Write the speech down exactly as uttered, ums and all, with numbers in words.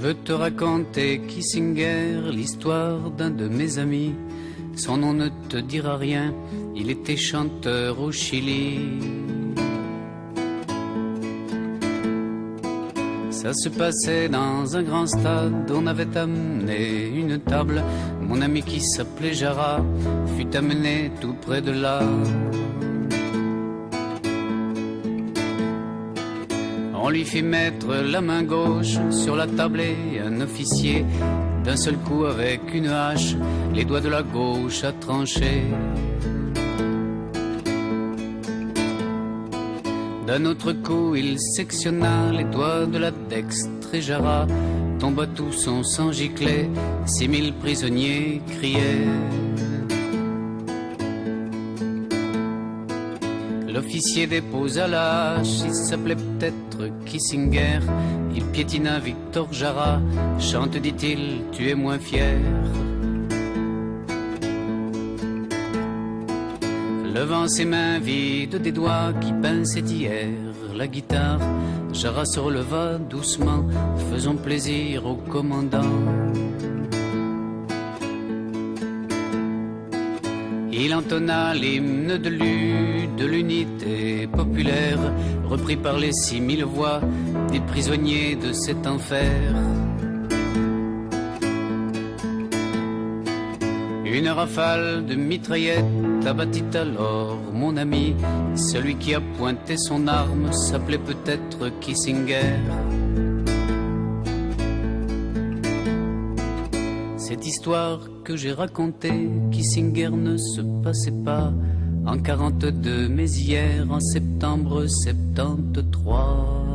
veux te raconter, Kissinger, l'histoire d'un de mes amis. Son nom ne te dira rien, il était chanteur au Chili. Ça se passait dans un grand stade, on avait amené une table. Mon ami qui s'appelait Jara fut amené tout près de là. On lui fit mettre la main gauche sur la table et un officier, d'un seul coup avec une hache, les doigts de la gauche a tranché. D'un autre coup il sectionna les doigts de la dextre et Jara tomba tout son sang giclé, six mille prisonniers criaient. L'officier déposa la hache, il s'appelait peut-être Kissinger. Il piétina Victor Jara, chante, dit-il, tu es moins fier. Levant ses mains vides des doigts qui pinçaient hier la guitare, Jara se releva doucement, faisant plaisir au commandant. Il entonna l'hymne de l'U, de l'unité populaire, repris par les six mille voix des prisonniers de cet enfer. Une rafale de mitraillettes abattit alors mon ami. Celui qui a pointé son arme s'appelait peut-être Kissinger. Cette histoire que j'ai racontée, Kissinger ne se passait pas en quarante-deux, mais hier en septembre septante-trois.